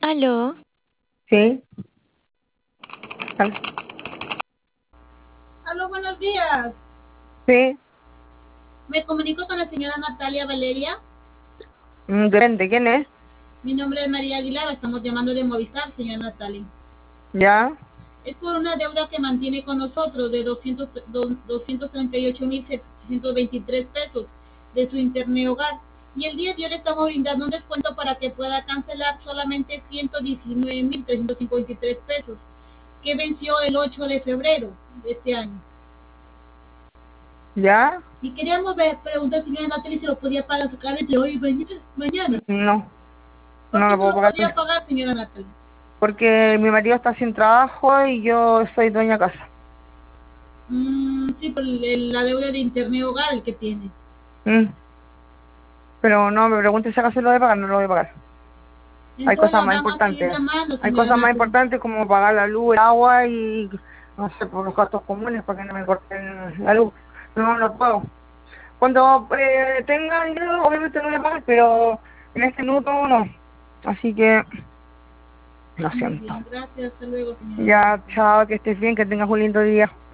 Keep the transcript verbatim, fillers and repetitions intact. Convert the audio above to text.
Aló, Sí, al- Aló, buenos días. sí, Me comunico con la señora Natalia Valeria. mm, depende, ¿quién es? Mi nombre es María Aguilar, estamos llamando de Movistar, señora Natalia. Ya, Es por una deuda que mantiene con nosotros de doscientos, doscientos treinta y ocho mil setecientos veintitrés pesos de su internet hogar. Y el día de hoy le estamos brindando un descuento para que pueda cancelar solamente ciento diecinueve mil trescientos cincuenta y tres pesos, que venció el ocho de febrero de este año. ya, Y queríamos ver, preguntar, señora Natalia, si lo podía pagar entre hoy y mañana. mañana. no, ¿Por no qué lo no puedo lo pagar podría pagar, señora Natalia? porque mi marido está sin trabajo y yo soy dueña de casa. Mm, sí, por el- la deuda de internet hogar el que tiene. Mm, Pero no me preguntes si acaso lo de pagar, no lo voy a pagar. Hay Entonces cosas lo más vamos a seguir importantes. llamando, Hay señora cosas más Natalia. importantes como pagar la luz, el agua y, no sé, por los gastos comunes para que no me corten la luz. No, no puedo. Cuando eh, tenga dinero, obviamente lo voy a pagar, pero en este minuto no. Así que, lo Muy siento. bien, gracias. Hasta luego, señora Ya, Natalia. chao, que estés bien, que tengas un lindo día.